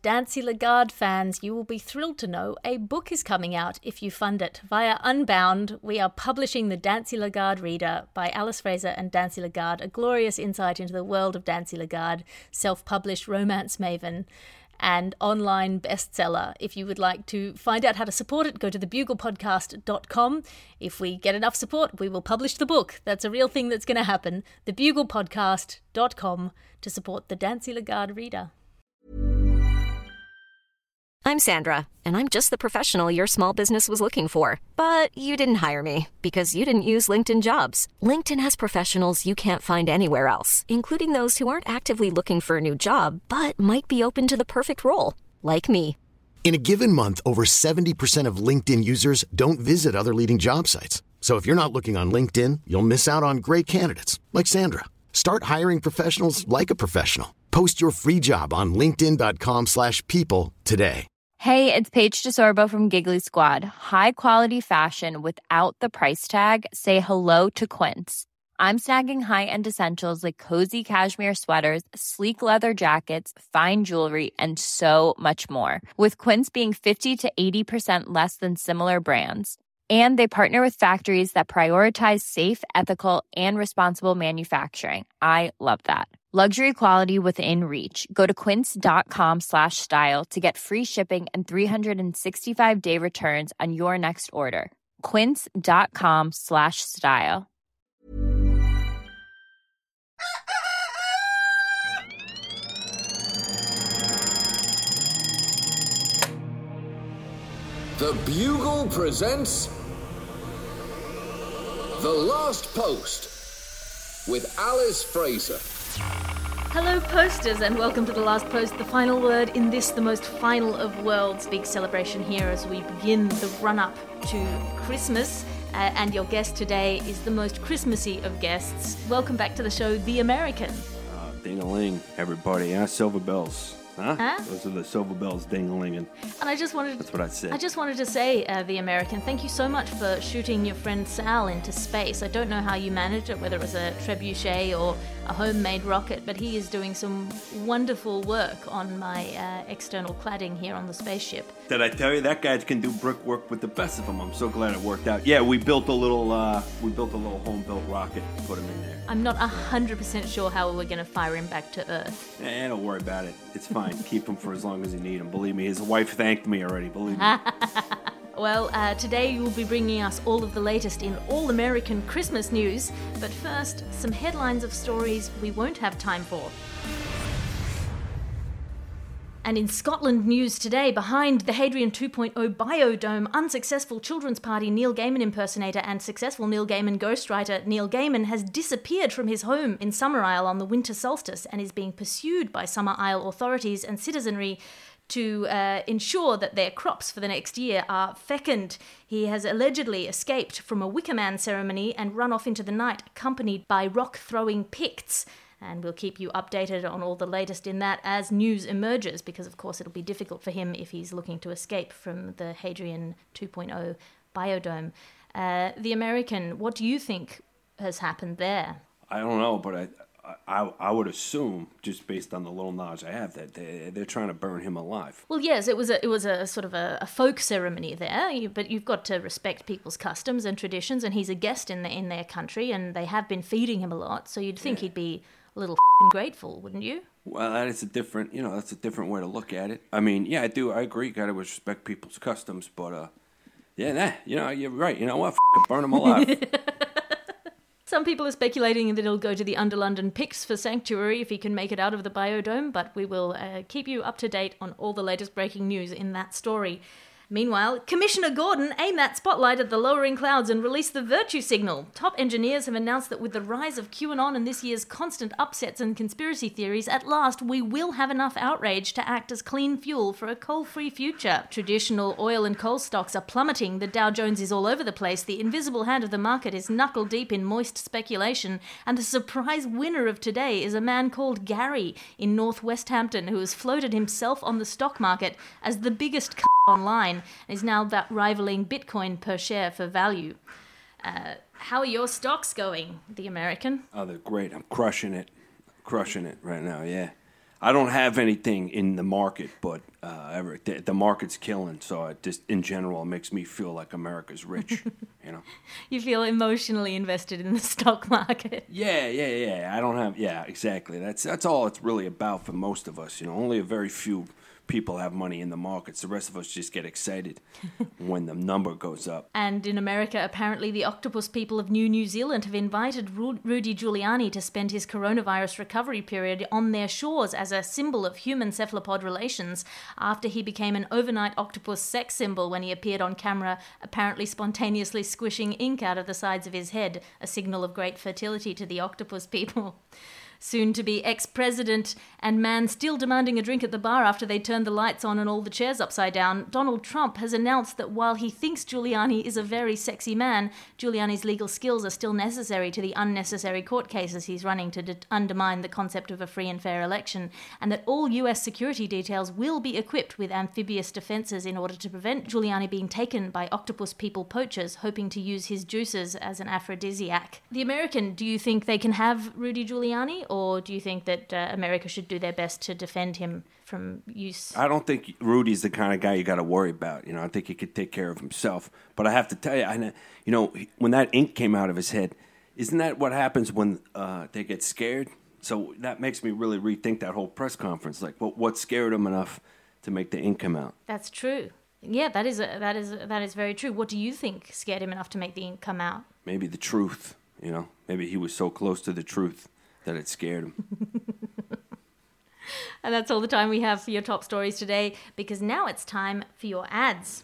Dancy Lagarde fans, you will be thrilled to know a book is coming out if you fund it. Via Unbound, we are publishing the Dancy Lagarde Reader by Alice Fraser and Dancy Lagarde, a glorious insight into the world of Dancy Lagarde, self-published romance maven and online bestseller. If you would like to find out how to support it, go to thebuglepodcast.com. If we get enough support, we will publish the book. That's a real thing that's going to happen. Thebuglepodcast.com to support the Dancy Lagarde Reader. I'm Sandra, and I'm just the professional your small business was looking for. But you didn't hire me because you didn't use LinkedIn Jobs. LinkedIn has professionals you can't find anywhere else, including those who aren't actively looking for a new job, but might be open to the perfect role, like me. In a given month, over 70% of LinkedIn users don't visit other leading job sites. So if you're not looking on LinkedIn, you'll miss out on great candidates, like Sandra. Start hiring professionals like a professional. Post your free job on linkedin.com/people today. Hey, it's Paige DeSorbo from Giggly Squad. High quality fashion without the price tag. Say hello to Quince. I'm snagging high-end essentials like cozy cashmere sweaters, sleek leather jackets, fine jewelry, and so much more. With Quince being 50 to 80% less than similar brands. And they partner with factories that prioritize safe, ethical, and responsible manufacturing. I love that. Luxury quality within reach. Go to quince.com/style to get free shipping and 365-day returns on your next order. Quince.com/style. The Bugle presents The Last Post with Alice Fraser. Hello posters and welcome to The Last Post, the final word in this, the most final of worlds, big celebration here as we begin the run-up to Christmas. And your guest today is the most Christmassy of guests. Welcome back to the show, The American. Ding-a-ling, everybody. Silver bells. Huh? Those are the silver bells ding-a-linging. And that's what I said. I just wanted to say, The American, thank you so much for shooting your friend Sal into space. I don't know how you managed it, whether it was a trebuchet or a homemade rocket, but he is doing some wonderful work on my external cladding here on the spaceship. Did I tell you that guy can do brickwork with the best of them? I'm so glad it worked out. Yeah, we built a little home-built rocket to put him in there. I'm not 100% sure how we're going to fire him back to Earth. Don't worry about it. It's fine. Keep him for as long as you need him. Believe me, his wife thanked me already. Believe me. Well, today you will be bringing us all of the latest in all-American Christmas news. But first, some headlines of stories we won't have time for. And in Scotland news today, behind the Hadrian 2.0 Biodome, unsuccessful Children's Party Neil Gaiman impersonator and successful Neil Gaiman ghostwriter Neil Gaiman has disappeared from his home in Summerisle on the winter solstice and is being pursued by Summerisle authorities and citizenry to ensure that their crops for the next year are fecund. He has allegedly escaped from a Wicker Man ceremony and run off into the night accompanied by rock-throwing Picts. And we'll keep you updated on all the latest in that as news emerges, because of course it'll be difficult for him if he's looking to escape from the Hadrian 2.0 Biodome. The American, what do you think has happened there? I don't know, but I would assume, just based on the little knowledge I have, that they're trying to burn him alive. Well, yes, it was a sort of a folk ceremony there, but you've got to respect people's customs and traditions, and he's a guest in their country, and they have been feeding him a lot, so you'd think he'd be a little grateful, wouldn't you? Well, that's a different way to look at it. I mean, yeah, I do. I agree. Got to respect people's customs, but you're right. You know what? Burn them alive. Some people are speculating that he'll go to the Under-London Picts for sanctuary if he can make it out of the biodome, but we will keep you up to date on all the latest breaking news in that story. Meanwhile, Commissioner Gordon aimed that spotlight at the lowering clouds and released the virtue signal. Top engineers have announced that with the rise of QAnon and this year's constant upsets and conspiracy theories, at last we will have enough outrage to act as clean fuel for a coal-free future. Traditional oil and coal stocks are plummeting, the Dow Jones is all over the place, the invisible hand of the market is knuckle-deep in moist speculation, and the surprise winner of today is a man called Gary in North West Hampton who has floated himself on the stock market as the biggest online and is now rivaling Bitcoin per share for value. How are your stocks going, The American? Oh, they're great. I'm crushing it right now, yeah. I don't have anything in the market, but the market's killing. So it just, in general, it makes me feel like America's rich, you know? You feel emotionally invested in the stock market. Yeah. I don't have, exactly. That's all it's really about for most of us, you know? Only a very few people have money in the markets. The rest of us just get excited when the number goes up. And in America, apparently the octopus people of New Zealand have invited Rudy Giuliani to spend his coronavirus recovery period on their shores as a symbol of human cephalopod relations after he became an overnight octopus sex symbol when he appeared on camera, apparently spontaneously squishing ink out of the sides of his head, a signal of great fertility to the octopus people. Soon to be ex-president and man still demanding a drink at the bar after they turned the lights on and all the chairs upside down, Donald Trump has announced that while he thinks Giuliani is a very sexy man, Giuliani's legal skills are still necessary to the unnecessary court cases he's running to undermine the concept of a free and fair election, and that all US security details will be equipped with amphibious defenses in order to prevent Giuliani being taken by octopus people poachers hoping to use his juices as an aphrodisiac. The American, do you think they can have Rudy Giuliani? Or do you think that America should do their best to defend him from use? I don't think Rudy's the kind of guy you got to worry about. You know, I think he could take care of himself. But I have to tell you, when that ink came out of his head, isn't that what happens when they get scared? So that makes me really rethink that whole press conference. Like, what scared him enough to make the ink come out? That's true. Yeah, that is very true. What do you think scared him enough to make the ink come out? Maybe the truth. You know, maybe he was so close to the truth that it scared him. And that's all the time we have for your top stories today, because now it's time for your ads.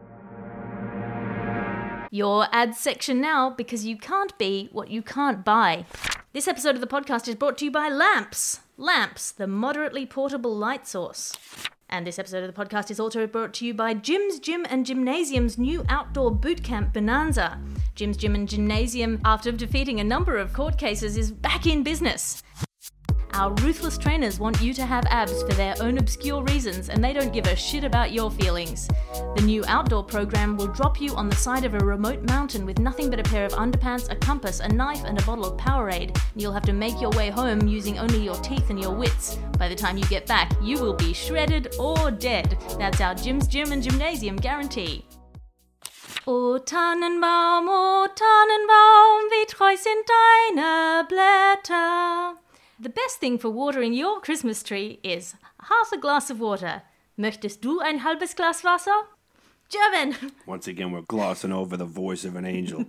Your ads section now, because you can't be what you can't buy. This episode of the podcast is brought to you by Lamps. Lamps, the moderately portable light source. And this episode of the podcast is also brought to you by Jim's Gym and Gymnasium's new outdoor bootcamp Bonanza. Jim's Gym and Gymnasium, after defeating a number of court cases, is back in business. Our ruthless trainers want you to have abs for their own obscure reasons, and they don't give a shit about your feelings. The new outdoor program will drop you on the side of a remote mountain with nothing but a pair of underpants, a compass, a knife, and a bottle of Powerade. You'll have to make your way home using only your teeth and your wits. By the time you get back, you will be shredded or dead. That's our Jim's Gym and Gymnasium guarantee. O Tannenbaum, wie treu sind deine Blätter. The best thing for watering your Christmas tree is half a glass of water. Möchtest du ein halbes Glas Wasser? German! Once again, we're glossing over the voice of an angel.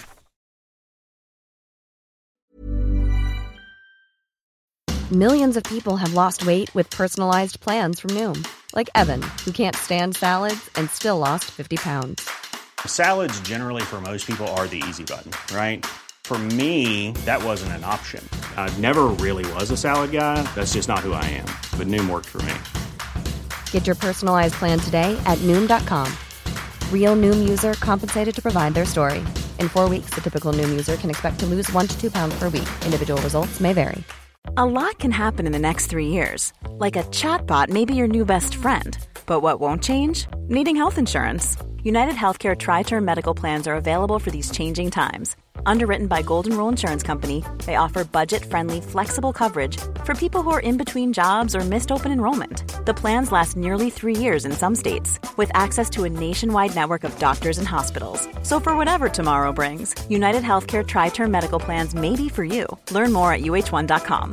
Millions of people have lost weight with personalized plans from Noom. Like Evan, who can't stand salads and still lost 50 pounds. Salads generally for most people are the easy button, right? For me, that wasn't an option. I never really was a salad guy. That's just not who I am. But Noom worked for me. Get your personalized plan today at Noom.com. Real Noom user compensated to provide their story. In 4 weeks, the typical Noom user can expect to lose 1 to 2 pounds per week. Individual results may vary. A lot can happen in the next 3 years. Like a chatbot may be your new best friend. But what won't change? Needing health insurance. United Healthcare Tri-Term Medical Plans are available for these changing times. Underwritten by Golden Rule Insurance Company, they offer budget-friendly, flexible coverage for people who are in between jobs or missed open enrollment. The plans last nearly 3 years in some states, with access to a nationwide network of doctors and hospitals. So for whatever tomorrow brings, United Healthcare Tri-Term Medical Plans may be for you. Learn more at uh1.com.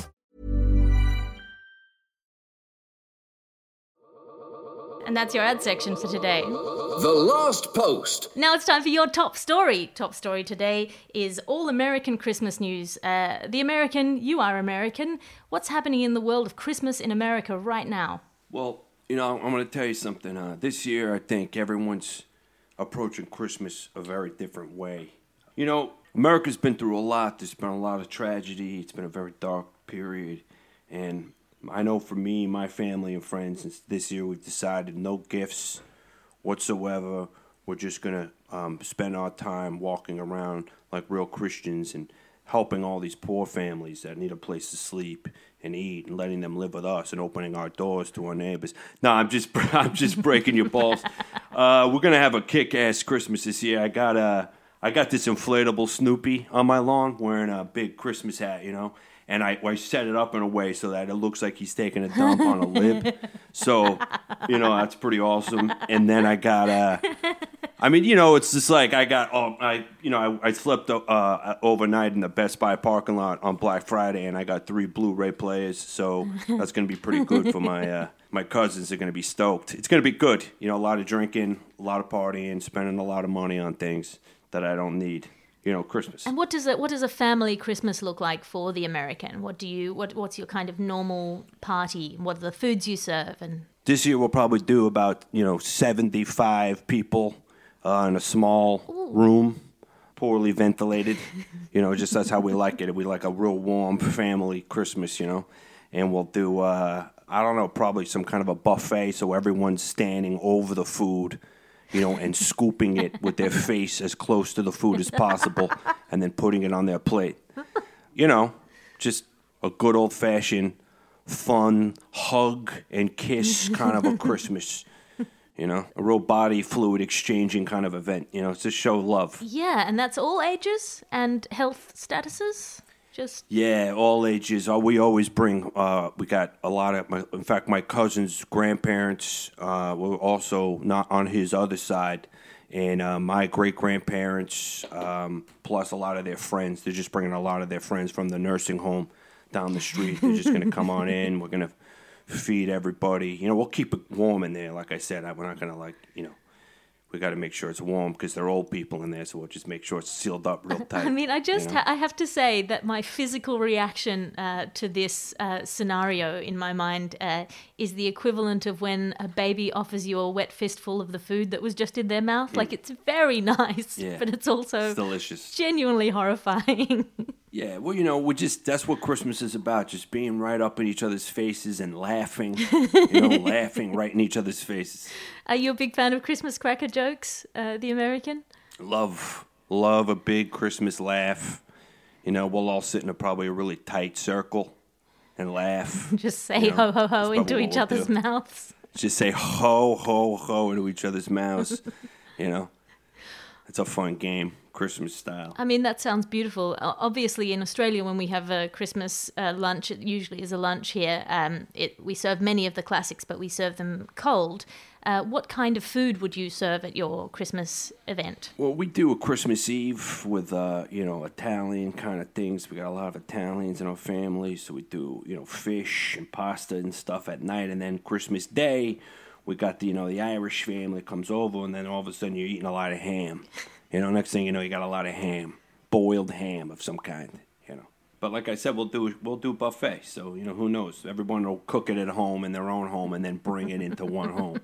And that's your ad section for today. The Last Post. Now it's time for your top story. Top story today is all American Christmas news. The American, you are American. What's happening in the world of Christmas in America right now? Well, you know, I'm going to tell you something. This year, I think everyone's approaching Christmas a very different way. You know, America's been through a lot. There's been a lot of tragedy. It's been a very dark period. And I know for me, my family and friends, this year we've decided no gifts whatsoever. We're just going to spend our time walking around like real Christians and helping all these poor families that need a place to sleep and eat and letting them live with us and opening our doors to our neighbors. No, I'm just breaking your balls. We're going to have a kick-ass Christmas this year. I got this inflatable Snoopy on my lawn wearing a big Christmas hat, you know. and I set it up in a way so that it looks like he's taking a dump on a lib. So, that's pretty awesome. And then I got, it's just like I slept overnight in the Best Buy parking lot on Black Friday, and I got 3 Blu-ray players. So that's going to be pretty good for my cousins. Are going to be stoked. It's going to be good. A lot of drinking, a lot of partying, spending a lot of money on things that I don't need. Christmas. And what does a family Christmas look like for the American? What's your kind of normal party? What are the foods you serve? And this year we'll probably do about 75 people in a small room, poorly ventilated. Just that's how we like it. We like a real warm family Christmas. And we'll do probably some kind of a buffet so everyone's standing over the food. And scooping it with their face as close to the food as possible and then putting it on their plate. Just a good old-fashioned, fun, hug and kiss kind of a Christmas, a real body fluid exchanging kind of event. It's to show love. Yeah, and that's all ages and health statuses? Yeah, all ages. We always bring, we got a lot of, my cousin's grandparents were also not on his other side, and my great-grandparents, plus a lot of their friends. They're just bringing a lot of their friends from the nursing home down the street. They're just going to come on in. We're going to feed everybody. We'll keep it warm in there, like I said. We're not going to, we got to make sure it's warm because they're old people in there, so we'll just make sure it's sealed up real tight. I have to say that my physical reaction to this scenario in my mind is the equivalent of when a baby offers you a wet fistful of the food that was just in their mouth. Like, it's very nice, but it's also delicious, genuinely horrifying. Yeah, well, that's what Christmas is about, just being right up in each other's faces and laughing, laughing right in each other's faces. Are you a big fan of Christmas cracker jokes, the American? Love a big Christmas laugh. We'll all sit in probably a really tight circle and laugh. Just say ho, ho, ho into each other's mouths. Just say ho, ho, ho into each other's mouths. It's a fun game. Christmas style. I mean, that sounds beautiful. Obviously, in Australia, when we have a Christmas lunch, it usually is a lunch here. We serve many of the classics, but we serve them cold. What kind of food would you serve at your Christmas event? Well, we do a Christmas Eve with, Italian kind of things. We got a lot of Italians in our family, so we do, fish and pasta and stuff at night. And then Christmas Day, we got the Irish family comes over, and then all of a sudden you're eating a lot of ham. Next thing you know, you got a lot of ham, boiled ham of some kind, But like I said, we'll do buffet. So, who knows? Everyone will cook it at home in their own home and then bring it into one home.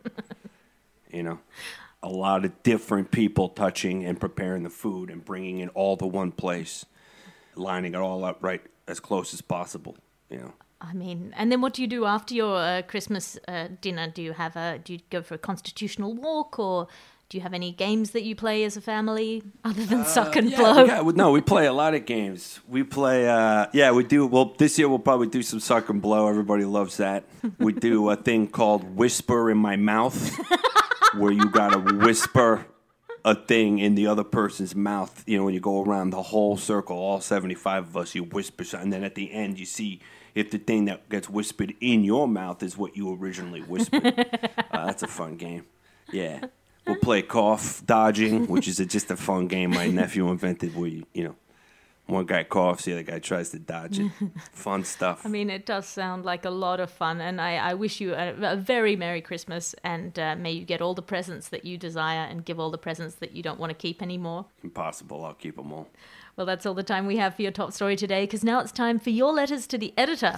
A lot of different people touching and preparing the food and bringing it all to one place, lining it all up right as close as possible, I mean, and then what do you do after your Christmas dinner? Do you go for a constitutional walk, or do you have any games that you play as a family other than suck and blow? We play a lot of games. We play, we do. Well, this year we'll probably do some suck and blow. Everybody loves that. We do a thing called Whisper in My Mouth, where you got to whisper a thing in the other person's mouth. When you go around the whole circle, all 75 of us, you whisper something. And then at the end, you see if the thing that gets whispered in your mouth is what you originally whispered. That's a fun game. Yeah. We'll play cough dodging, which is just a fun game my nephew invented where one guy coughs, the other guy tries to dodge it. Fun stuff. I mean, it does sound like a lot of fun, and I wish you a very Merry Christmas, and may you get all the presents that you desire and give all the presents that you don't want to keep anymore. Impossible. I'll keep them all. Well, that's all the time we have for your top story today, because now it's time for your letters to the editor.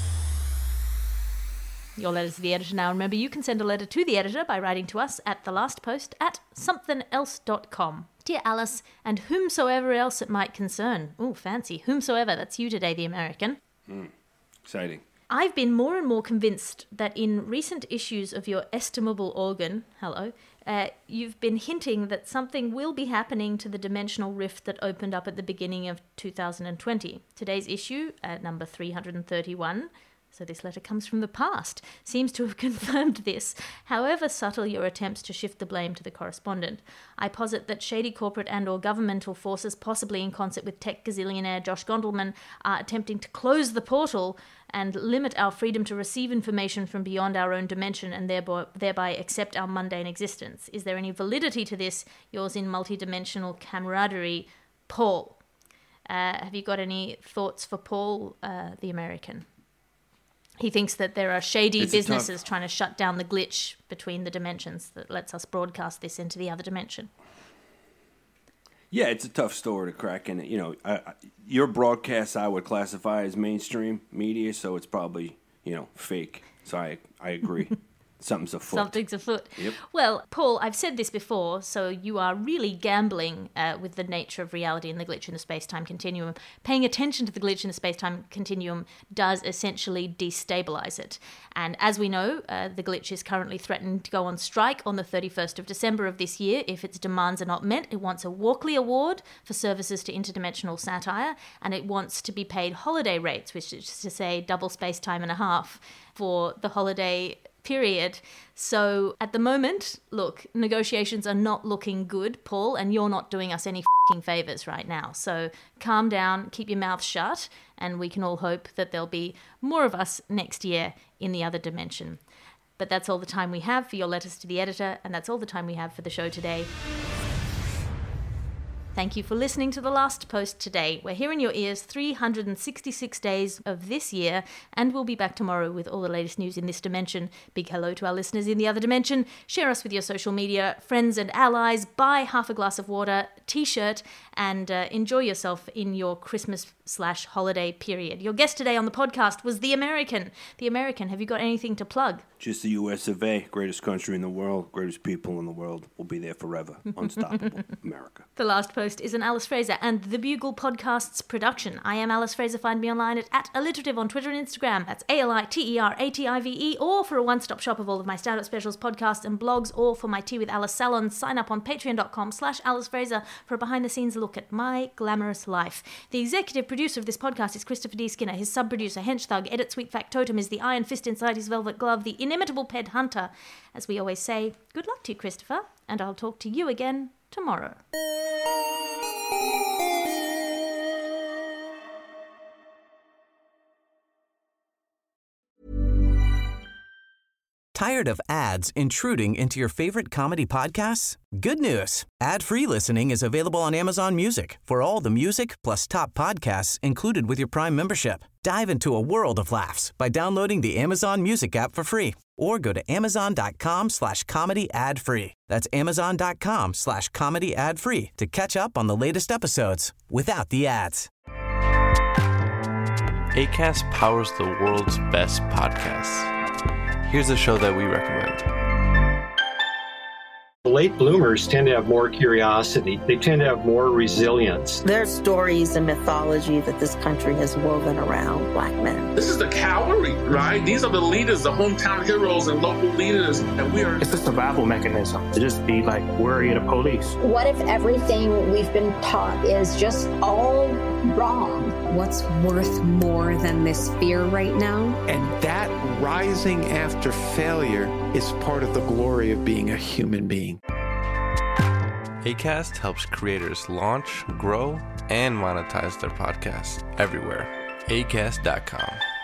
Your letters to the editor now. Remember, you can send a letter to the editor by writing to us at thelastpost@somethingelse.com. Dear Alice, and whomsoever else it might concern. Ooh, fancy. Whomsoever, that's you today, the American. Exciting. I've been more and more convinced that in recent issues of your estimable organ, you've been hinting that something will be happening to the dimensional rift that opened up at the beginning of 2020. Today's issue, number 331, So this letter comes from the past, seems to have confirmed this, however subtle your attempts to shift the blame to the correspondent. I posit that shady corporate and or governmental forces, possibly in concert with tech gazillionaire Josh Gondelman, are attempting to close the portal and limit our freedom to receive information from beyond our own dimension and thereby accept our mundane existence. Is there any validity to this? Yours in multidimensional camaraderie, Paul. Have you got any thoughts for Paul, the American? He thinks that there are shady businesses trying to shut down the glitch between the dimensions that lets us broadcast this into the other dimension. Yeah, it's a tough story to crack. And, you know, your broadcast I would classify as mainstream media, so it's probably, you know, fake. So I agree. Something's afoot. Something's afoot. Yep. Well, Paul, I've said this before, so you are really gambling with the nature of reality and the glitch in the space-time continuum. Paying attention to the glitch in the space-time continuum does essentially destabilize it. And as we know, the glitch is currently threatening to go on strike on the 31st of December of this year. If its demands are not met, it wants a Walkley Award for services to interdimensional satire, and it wants to be paid holiday rates, which is to say double space-time and a half for the holiday period. So at the moment, look, negotiations are not looking good, Paul, and you're not doing us any f***ing favors right now. So calm down, keep your mouth shut, and we can all hope that there'll be more of us next year in the other dimension. But that's all the time we have for your letters to the editor, and that's all the time we have for the show today. Thank you for listening to The Last Post today. We're here in your ears 366 days of this year, and we'll be back tomorrow with all the latest news in this dimension. Big hello to our listeners in the other dimension. Share us with your social media, friends and allies. Buy half a glass of water, t-shirt, and enjoy yourself in your Christmas/holiday period. Your guest today on the podcast was The American. The American, have you got anything to plug? Just the US of A, greatest country in the world, greatest people in the world, will be there forever. Unstoppable. America. The Last Post is an Alice Fraser and The Bugle Podcasts production. I am Alice Fraser. Find me online at @alliterative on Twitter and Instagram. That's ALITERATIVE. Or for a one-stop shop of all of my stand-up specials, podcasts and blogs, or for my Tea with Alice salons, sign up on patreon.com/Alice Fraser for a behind-the-scenes look at my glamorous life. The executive producer of this podcast is Christopher D. Skinner. His sub-producer, Hench Thug, edit Sweet Factotum is the iron fist inside his velvet glove, the inimitable Ped Hunter. As we always say, good luck to you, Christopher, and I'll talk to you again tomorrow. Tired of ads intruding into your favorite comedy podcasts? Good news. Ad-free listening is available on Amazon Music for all the music plus top podcasts included with your Prime membership. Dive into a world of laughs by downloading the Amazon Music app for free or go to amazon.com/comedy ad-free. That's amazon.com/comedy ad-free to catch up on the latest episodes without the ads. Acast powers the world's best podcasts. Here's a show that we recommend. Late bloomers tend to have more curiosity. They tend to have more resilience. There's stories and mythology that this country has woven around Black men. This is the cavalry, right? These are the leaders, the hometown heroes and local leaders. And we are... It's a survival mechanism to just be like worry of the police. What if everything we've been taught is just all wrong? What's worth more than this fear right now? And that rising after failure is part of the glory of being a human being. Acast helps creators launch, grow, and monetize their podcasts everywhere. Acast.com.